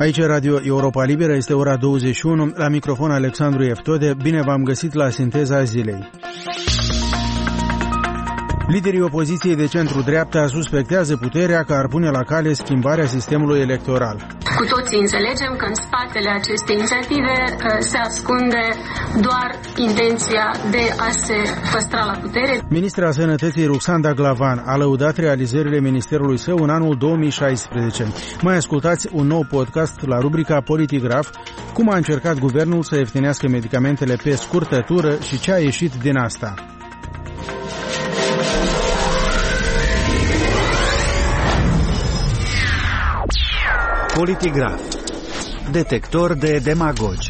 Aici Radio Europa Liberă, este ora 21, la microfon Alexandru Eftode. Bine v-am găsit la sinteza zilei. Liderii opoziției de centru-dreapta suspectează puterea că ar pune la cale schimbarea sistemului electoral. Cu toții înțelegem că în spatele acestei inițiative se ascunde doar intenția de a se păstra la putere. Ministra Sănătății Ruxandra Glavan a lăudat realizările ministerului său în anul 2016. Mai ascultați un nou podcast la rubrica Politigraf, cum a încercat guvernul să ieftinească medicamentele pe scurtătură și ce a ieșit din asta. Politigraf. Detector de demagogi.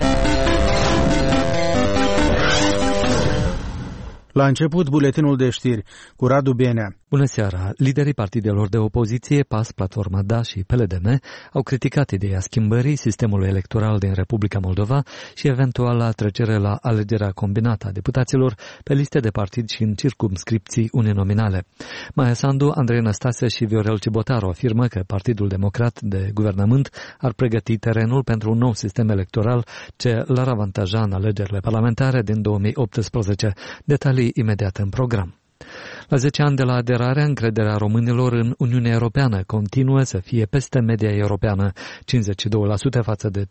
La început, buletinul de știri cu Radu Benea. Bună seara! Liderii partidelor de opoziție, PAS, Platforma DA și PLDM, au criticat ideea schimbării sistemului electoral din Republica Moldova și eventuala trecere la alegerea combinată a deputaților pe liste de partid și în circumscripții uninominale. Maia Sandu, Andrei Năstase și Viorel Cibotaru afirmă că Partidul Democrat de Guvernământ ar pregăti terenul pentru un nou sistem electoral ce l-ar avantaja în alegerile parlamentare din 2018. Detalii imediat în program. La 10 ani de la aderare, încrederea românilor în Uniunea Europeană continuă să fie peste media europeană, 52% față de 36%,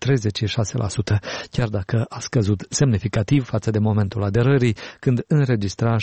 chiar dacă a scăzut semnificativ față de momentul aderării, când înregistra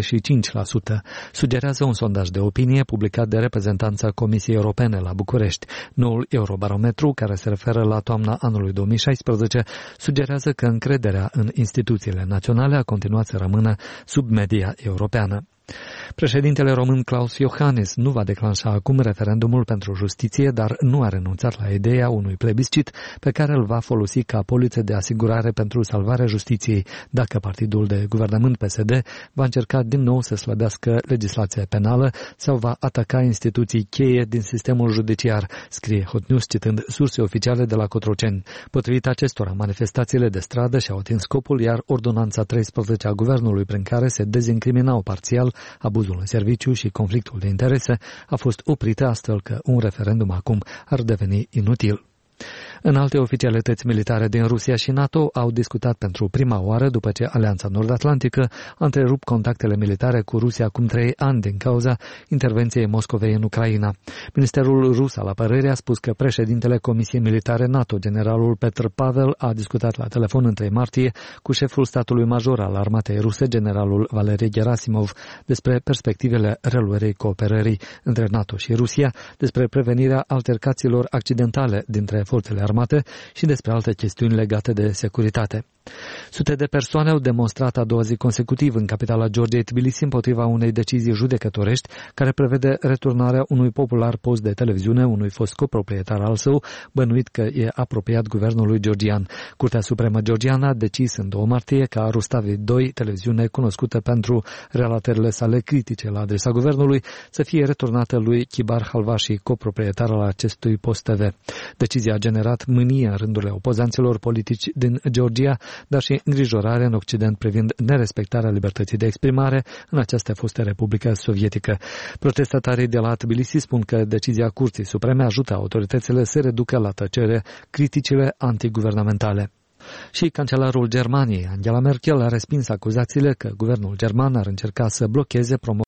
65%, sugerează un sondaj de opinie publicat de reprezentanța Comisiei Europene la București. Noul Eurobarometru, care se referă la toamna anului 2016, sugerează că încrederea în instituțiile naționale a continuat să rămână sub media europeană. Președintele român Klaus Iohannis nu va declanșa acum referendumul pentru justiție, dar nu a renunțat la ideea unui plebiscit pe care îl va folosi ca poliță de asigurare pentru salvarea justiției, dacă partidul de guvernământ PSD va încerca din nou să slăbească legislația penală sau va ataca instituții cheie din sistemul judiciar, scrie Hot News citând surse oficiale de la Cotroceni. Potrivit acestora, manifestațiile de stradă și-au atins scopul, iar ordonanța 13 a guvernului prin care se dezincriminau parțial abuzul în serviciu și conflictul de interese a fost oprită, astfel că un referendum acum ar deveni inutil. Înalte oficialități militare din Rusia și NATO au discutat pentru prima oară după ce Alianța Nord-Atlantică a întrerupt contactele militare cu Rusia acum 3 ani din cauza intervenției Moscovei în Ucraina. Ministerul rus al apărării a spus că președintele Comisiei Militare NATO, generalul Petr Pavel, a discutat la telefon în 3 martie cu șeful statului major al armatei ruse, generalul Valeri Gerasimov, despre perspectivele reluării cooperării între NATO și Rusia, despre prevenirea altercațiilor accidentale dintre forțele armate și despre alte chestiuni legate de securitate. Sute de persoane au demonstrat a doua zi consecutiv în capitala Georgiei, Tbilisi, împotriva unei decizii judecătorești care prevede returnarea unui popular post de televiziune unui fost coproprietar al său, bănuit că e apropiat guvernului georgian. Curtea Supremă georgiană a decis în 2 martie ca Rustavi 2, televiziune cunoscută pentru relatările sale critice la adresa guvernului, să fie returnată lui Kibar Halvashi, coproprietar al acestui post TV. Decizia a generat mânie în rândurile opozanților politici din Georgia, dar și îngrijorare în Occident privind nerespectarea libertății de exprimare în această fostă Republică Sovietică. Protestatarii de la Tbilisi spun că decizia Curții Supreme ajută autoritățile să reducă la tăcere criticile antiguvernamentale. Și cancelarul Germaniei, Angela Merkel, a respins acuzațiile că guvernul german ar încerca să blocheze promovarea